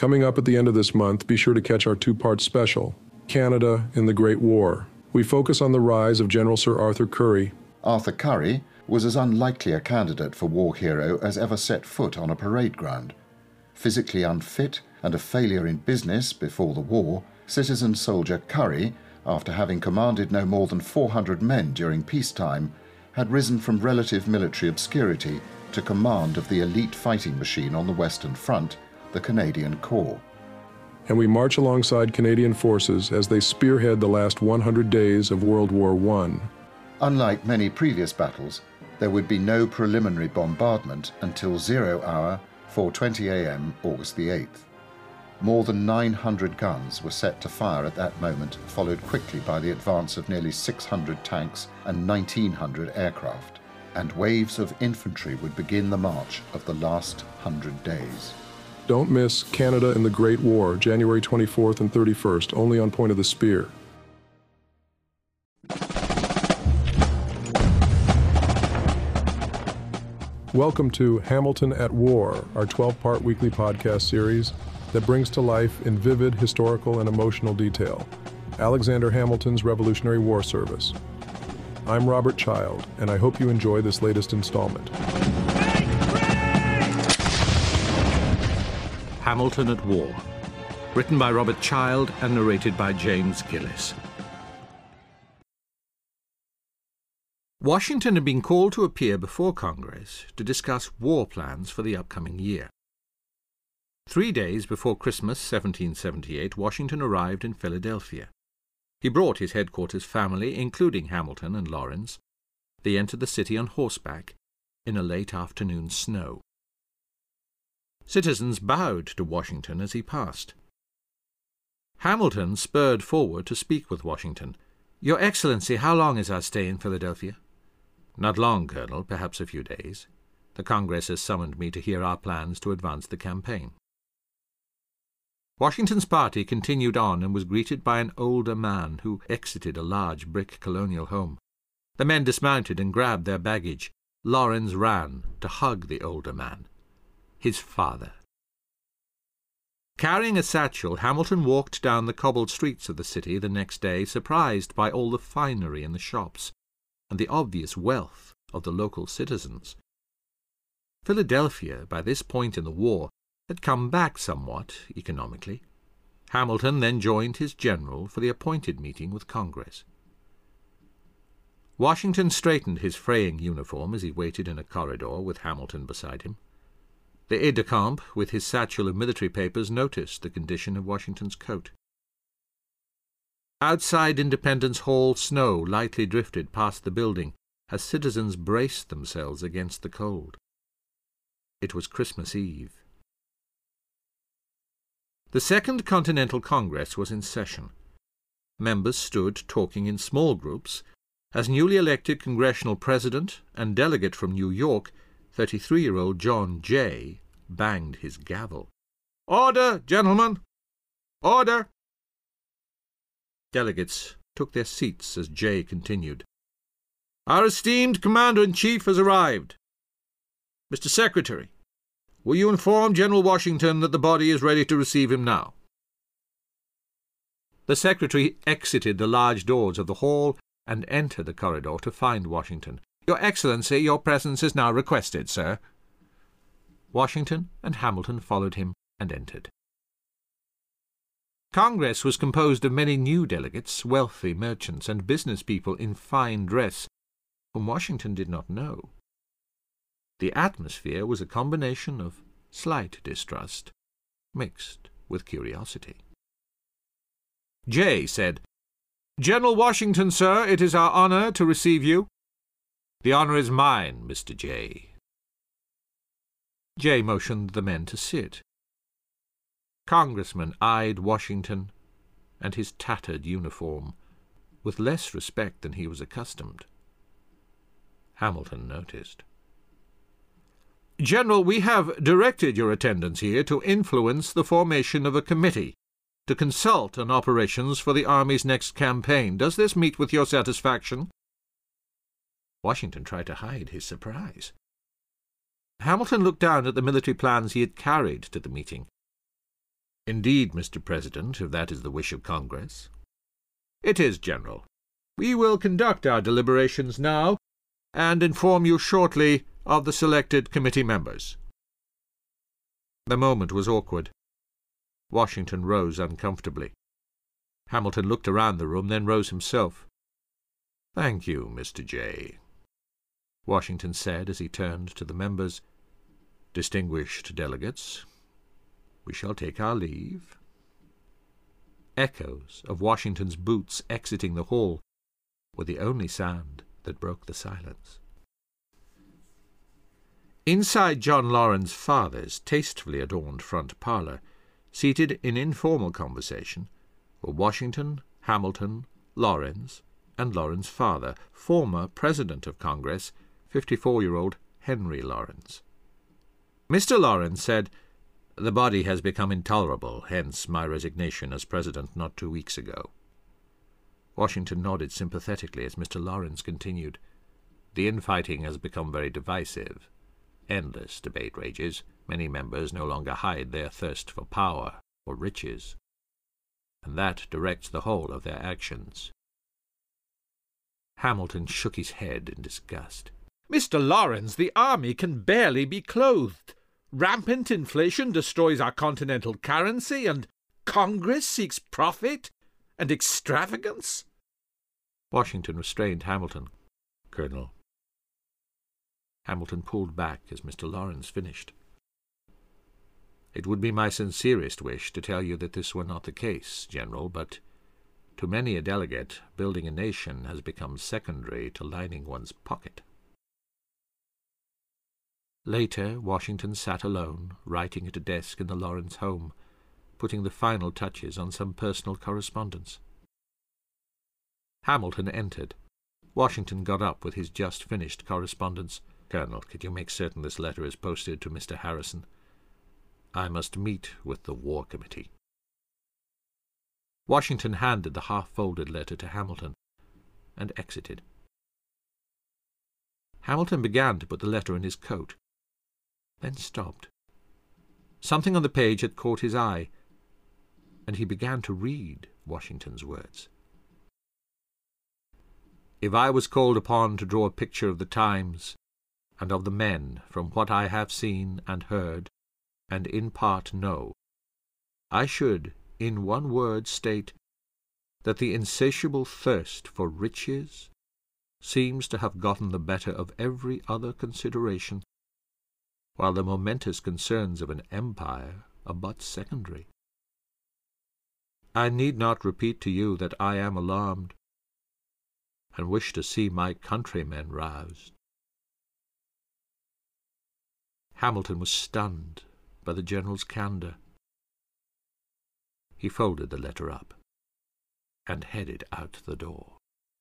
Coming up at the end of this month, be sure to catch our two-part special, Canada in the Great War. We focus on the rise of General Sir Arthur Currie. Arthur Currie was as unlikely a candidate for war hero as ever set foot on a parade ground. Physically unfit and a failure in business before the war, citizen soldier Currie, after having commanded no more than 400 men during peacetime, had risen from relative military obscurity to command of the elite fighting machine on the Western Front, the Canadian Corps. And we march alongside Canadian forces as they spearhead the last 100 days of World War I. Unlike many previous battles, there would be no preliminary bombardment until 0 hour, 4:20 a.m. August the 8th. More than 900 guns were set to fire at that moment, followed quickly by the advance of nearly 600 tanks and 1,900 aircraft, and waves of infantry would begin the march of the last 100 days. Don't miss Canada in the Great War, January 24th and 31st, only on Point of the Spear. Welcome to Hamilton at War, our 12-part weekly podcast series that brings to life in vivid historical and emotional detail Alexander Hamilton's Revolutionary War service. I'm Robert Child, and I hope you enjoy this latest installment. Hamilton at War, written by Robert Child and narrated by James Gillis. Washington had been called to appear before Congress to discuss war plans for the upcoming year. 3 days before Christmas 1778, Washington arrived in Philadelphia. He brought his headquarters family, including Hamilton and Lawrence. They entered the city on horseback in a late afternoon snow. Citizens bowed to Washington as he passed. Hamilton spurred forward to speak with Washington. "Your Excellency, how long is our stay in Philadelphia?" "Not long, Colonel, perhaps a few days. The Congress has summoned me to hear our plans to advance the campaign." Washington's party continued on and was greeted by an older man who exited a large brick colonial home. The men dismounted and grabbed their baggage. Lawrence ran to hug the older man, his father. Carrying a satchel, Hamilton walked down the cobbled streets of the city the next day, surprised by all the finery in the shops and the obvious wealth of the local citizens. Philadelphia, by this point in the war, had come back somewhat economically. Hamilton then joined his general for the appointed meeting with Congress. Washington straightened his fraying uniform as he waited in a corridor with Hamilton beside him. The aide-de-camp, with his satchel of military papers, noticed the condition of Washington's coat. Outside Independence Hall, snow lightly drifted past the building as citizens braced themselves against the cold. It was Christmas Eve. The Second Continental Congress was in session. Members stood talking in small groups as newly elected congressional president and delegate from New York, 33-year-old John Jay, banged his gavel. "Order, gentlemen! Order!" Delegates took their seats as Jay continued. "Our esteemed Commander-in-Chief has arrived. Mr. Secretary, will you inform General Washington that the body is ready to receive him now?" The Secretary exited the large doors of the hall and entered the corridor to find Washington. "Your Excellency, your presence is now requested, sir." Washington and Hamilton followed him and entered. Congress was composed of many new delegates, wealthy merchants, and business people in fine dress, whom Washington did not know. The atmosphere was a combination of slight distrust, mixed with curiosity. Jay said, "General Washington, sir, it is our honor to receive you." "The honor is mine, Mr. Jay." Jay motioned the men to sit. Congressmen eyed Washington and his tattered uniform with less respect than he was accustomed. Hamilton noticed. "General, we have directed your attendance here to influence the formation of a committee to consult on operations for the Army's next campaign. Does this meet with your satisfaction?" Washington tried to hide his surprise. Hamilton looked down at the military plans he had carried to the meeting. "Indeed, Mr. President, if that is the wish of Congress." "It is, General. We will conduct our deliberations now, and inform you shortly of the selected committee members." The moment was awkward. Washington rose uncomfortably. Hamilton looked around the room, then rose himself. "Thank you, Mr. Jay," Washington said as he turned to the members. "Distinguished delegates, we shall take our leave." Echoes of Washington's boots exiting the hall were the only sound that broke the silence. Inside John Laurens' father's tastefully adorned front parlour, seated in informal conversation, were Washington, Hamilton, Laurens, and Laurens' father, former President of Congress, 54-year-old Henry Laurens. Mr. Laurens said, "The body has become intolerable, hence my resignation as President not 2 weeks ago." Washington nodded sympathetically as Mr. Laurens continued, "The infighting has become very divisive. Endless debate rages. Many members no longer hide their thirst for power or riches, and that directs the whole of their actions." Hamilton shook his head in disgust. "Mr. Laurens, the army can barely be clothed. Rampant inflation destroys our continental currency, and Congress seeks profit and extravagance." Washington restrained Hamilton. "Colonel." Hamilton pulled back as Mr. Laurens finished. "It would be my sincerest wish to tell you that this were not the case, General, but to many a delegate, building a nation has become secondary to lining one's pocket." Later, Washington sat alone, writing at a desk in the Laurens home, putting the final touches on some personal correspondence. Hamilton entered. Washington got up with his just-finished correspondence. "Colonel, could you make certain this letter is posted to Mr. Harrison? I must meet with the War Committee." Washington handed the half-folded letter to Hamilton and exited. Hamilton began to put the letter in his coat, then stopped. Something on the page had caught his eye, and he began to read Washington's words. "If I was called upon to draw a picture of the times and of the men from what I have seen and heard, and in part know, I should, in one word, state that the insatiable thirst for riches seems to have gotten the better of every other consideration, while the momentous concerns of an empire are but secondary. I need not repeat to you that I am alarmed, and wish to see my countrymen roused." Hamilton was stunned by the General's candour. He folded the letter up and headed out the door.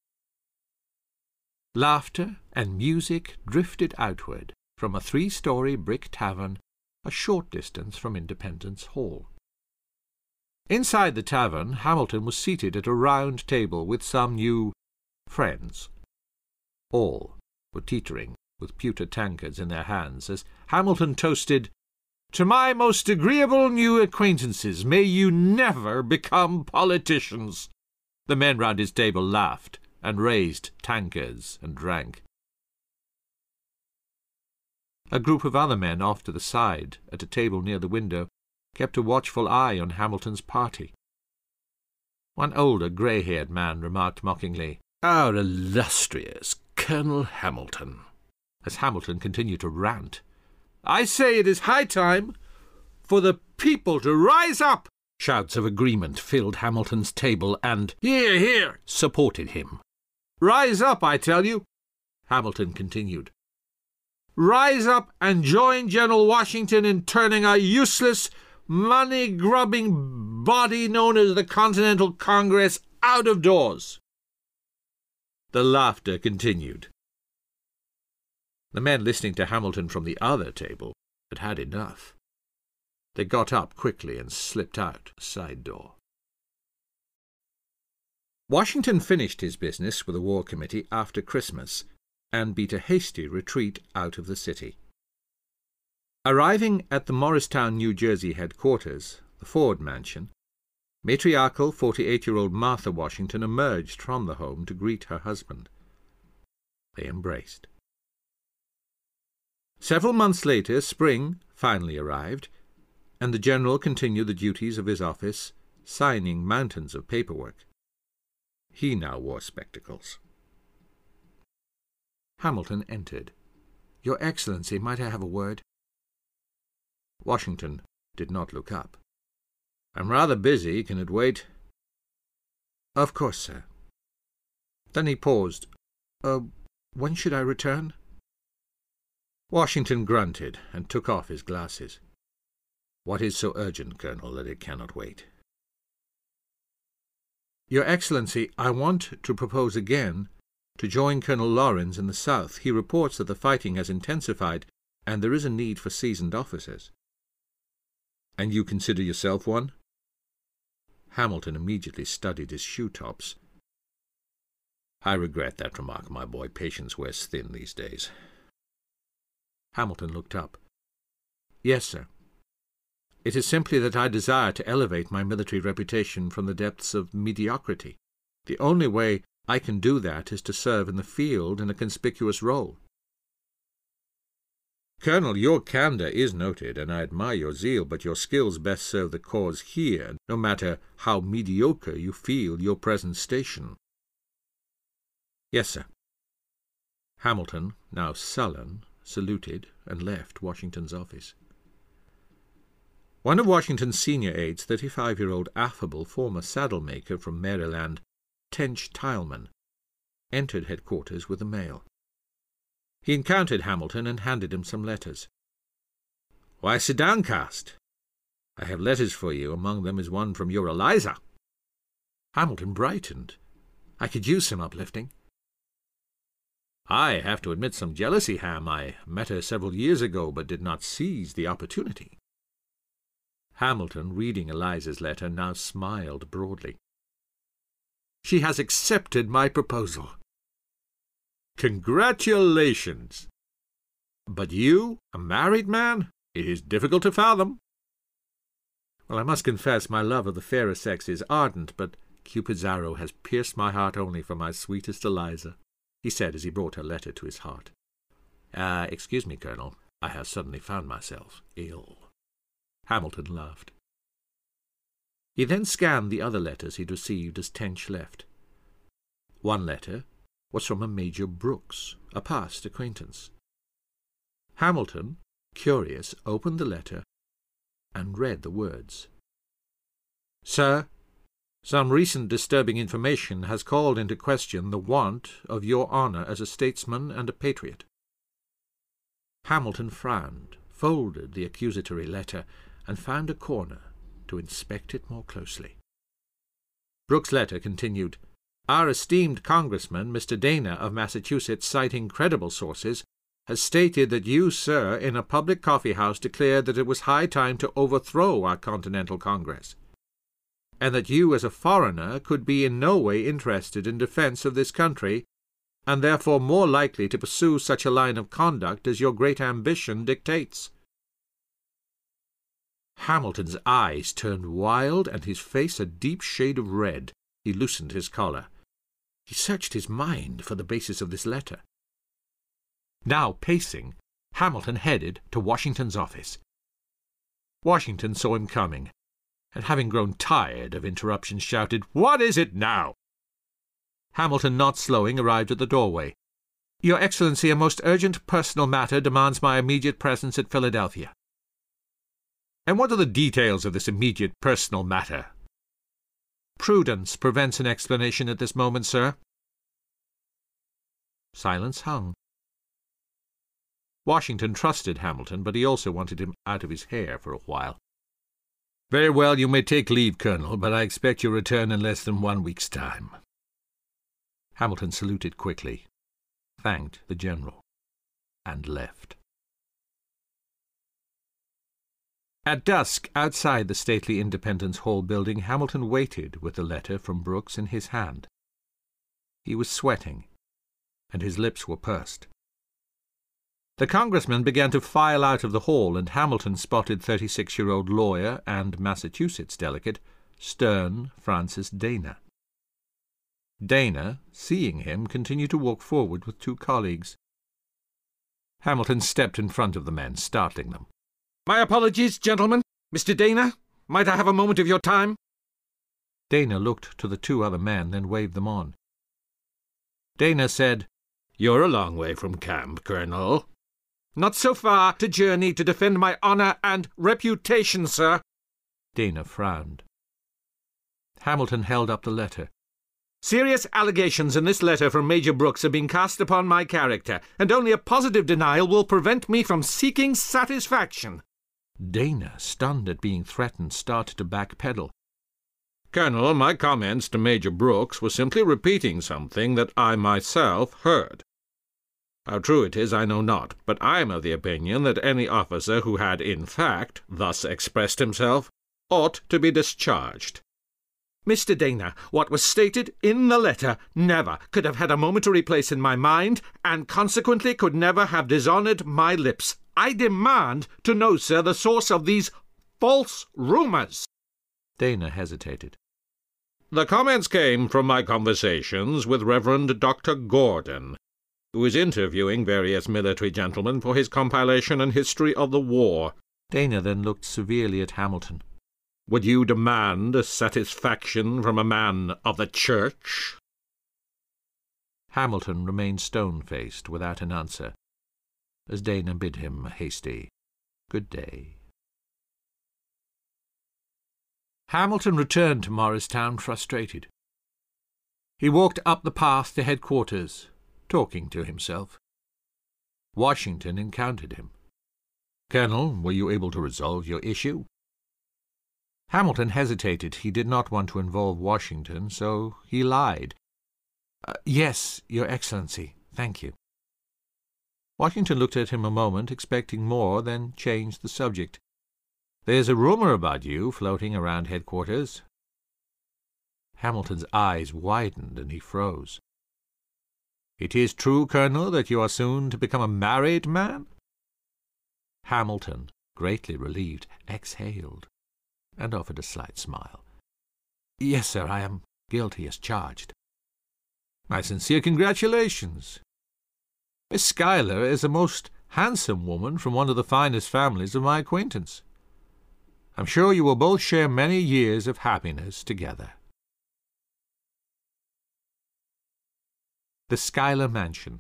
Laughter and music drifted outward from a 3-story brick tavern a short distance from Independence Hall. Inside the tavern, Hamilton was seated at a round table with some new friends. All were teetering with pewter tankards in their hands as Hamilton toasted, "To my most agreeable new acquaintances, may you never become politicians." The men round his table laughed and raised tankards and drank. A group of other men off to the side, at a table near the window, kept a watchful eye on Hamilton's party. One older, grey-haired man remarked mockingly, "Our illustrious Colonel Hamilton," as Hamilton continued to rant. "I say it is high time for the people to rise up." Shouts of agreement filled Hamilton's table, and "Hear, hear," supported him. "Rise up, I tell you," Hamilton continued. "Rise up and join General Washington in turning a useless, money-grubbing body known as the Continental Congress out of doors." The laughter continued. The men listening to Hamilton from the other table had had enough. They got up quickly and slipped out a side door. Washington finished his business with the War Committee after Christmas and beat a hasty retreat out of the city. Arriving at the Morristown, New Jersey headquarters, the Ford mansion, matriarchal 48-year-old Martha Washington emerged from the home to greet her husband. They embraced. Several months later, spring finally arrived, and the General continued the duties of his office, signing mountains of paperwork. He now wore spectacles. Hamilton entered. "Your Excellency, might I have a word?" Washington did not look up. "I'm rather busy. Can it wait?" "Of course, sir." Then he paused. When should I return?" Washington grunted and took off his glasses. "What is so urgent, Colonel, that it cannot wait?" "Your Excellency, I want to propose again to join Colonel Lawrence in the South. He reports that the fighting has intensified, and there is a need for seasoned officers." "And you consider yourself one?" Hamilton immediately studied his shoe-tops. "I regret that remark, my boy. Patience wears thin these days." Hamilton looked up. "Yes, sir. It is simply that I desire to elevate my military reputation from the depths of mediocrity. The only way I can do that is to serve in the field in a conspicuous role." "Colonel, your candour is noted, and I admire your zeal, but your skills best serve the cause here, no matter how mediocre you feel your present station." "Yes, sir." Hamilton, now sullen, saluted and left Washington's office. One of Washington's senior aides, 35-year-old affable former saddle-maker from Maryland, Tench Tileman, entered headquarters with the mail. He encountered Hamilton and handed him some letters. "Why, sit down, Cast. I have letters for you. Among them is one from your Eliza." Hamilton brightened. "I could use some uplifting." "I have to admit some jealousy, Ham. I met her several years ago, but did not seize the opportunity." Hamilton, reading Eliza's letter, now smiled broadly. "She has accepted my proposal." "Congratulations! But you, a married man? It is difficult to fathom." "Well, I must confess my love of the fairer sex is ardent, but Cupid's arrow has pierced my heart only for my sweetest Eliza," he said as he brought her letter to his heart. Excuse me, Colonel. I have suddenly found myself ill." Hamilton laughed. He then scanned the other letters he'd received as Tench left. One letter was from a Major Brooks, a past acquaintance. Hamilton, curious, opened the letter and read the words. "Sir, some recent disturbing information has called into question the want of your honour as a statesman and a patriot." Hamilton frowned, folded the accusatory letter, and found a corner to inspect it more closely. Brooks' letter continued, "Our esteemed congressman, Mr. Dana of Massachusetts, citing credible sources, has stated that you, sir, in a public coffee-house declared that it was high time to overthrow our Continental Congress, and that you as a foreigner could be in no way interested in defence of this country, and therefore more likely to pursue such a line of conduct as your great ambition dictates." Hamilton's eyes turned wild, and his face a deep shade of red. He loosened his collar. He searched his mind for the basis of this letter. Now pacing, Hamilton headed to Washington's office. Washington saw him coming, and having grown tired of interruptions, shouted, "What is it now?" Hamilton, not slowing, arrived at the doorway. "Your Excellency, a most urgent personal matter demands my immediate presence at Philadelphia." "And what are the details of this immediate personal matter?" "Prudence prevents an explanation at this moment, sir." Silence hung. Washington trusted Hamilton, but he also wanted him out of his hair for a while. "Very well, you may take leave, Colonel, but I expect your return in less than 1 week's time." Hamilton saluted quickly, thanked the general, and left. At dusk, outside the stately Independence Hall building, Hamilton waited with the letter from Brooks in his hand. He was sweating, and his lips were pursed. The congressman began to file out of the hall, and Hamilton spotted 36-year-old lawyer and Massachusetts delegate, stern Francis Dana. Dana, seeing him, continued to walk forward with two colleagues. Hamilton stepped in front of the men, startling them. My apologies, gentlemen. Mr. Dana, might I have a moment of your time? Dana looked to the two other men, then waved them on. Dana said, "You're a long way from camp, Colonel." "Not so far to journey to defend my honour and reputation, sir." Dana frowned. Hamilton held up the letter. "Serious allegations in this letter from Major Brooks have been cast upon my character, and only a positive denial will prevent me from seeking satisfaction." Dana, stunned at being threatened, started to backpedal. "Colonel, my comments to Major Brooks were simply repeating something that I myself heard. How true it is I know not, but I am of the opinion that any officer who had in fact thus expressed himself ought to be discharged." "Mr. Dana, what was stated in the letter never could have had a momentary place in my mind, and consequently could never have dishonoured my lips. I demand to know, sir, the source of these false rumours." Dana hesitated. "The comments came from my conversations with Reverend Dr. Gordon, who is interviewing various military gentlemen for his compilation and history of the war." Dana then looked severely at Hamilton. "Would you demand a satisfaction from a man of the Church?" Hamilton remained stone-faced without an answer, as Dana bid him a hasty good day. Hamilton returned to Morristown frustrated. He walked up the path to headquarters, talking to himself. Washington encountered him. "Colonel, were you able to resolve your issue?" Hamilton hesitated. He did not want to involve Washington, so he lied. "Yes, Your Excellency, thank you." Washington looked at him a moment, expecting more, then changed the subject. "There's a rumor about you floating around headquarters." Hamilton's eyes widened and he froze. "It is true, Colonel, that you are soon to become a married man?" Hamilton, greatly relieved, exhaled and offered a slight smile. "Yes, sir, I am guilty as charged." "My sincere congratulations. Miss Schuyler is a most handsome woman from one of the finest families of my acquaintance. I'm sure you will both share many years of happiness together." The Schuyler Mansion.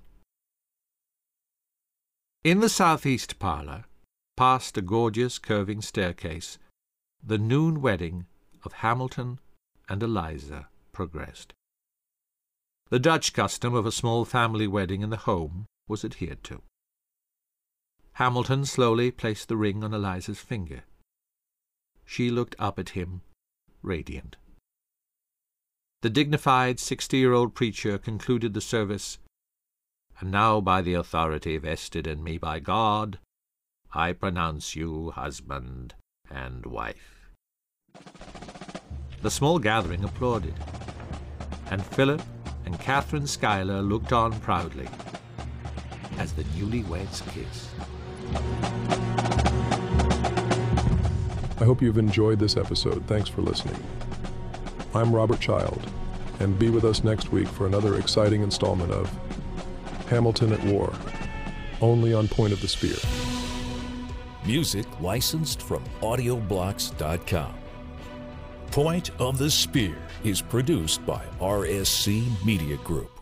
In the southeast parlour, past a gorgeous curving staircase, the noon wedding of Hamilton and Eliza progressed. The Dutch custom of a small family wedding in the home was adhered to. Hamilton slowly placed the ring on Eliza's finger. She looked up at him, radiant. The dignified 60-year-old preacher concluded the service, "And now by the authority vested in me by God, I pronounce you husband and wife." The small gathering applauded, and Philip and Catherine Schuyler looked on proudly as the newlyweds kissed. I hope you've enjoyed this episode. Thanks for listening. I'm Robert Child, and be with us next week for another exciting installment of Hamilton at War, only on Point of the Spear. Music licensed from audioblocks.com. Point of the Spear is produced by RSC Media Group.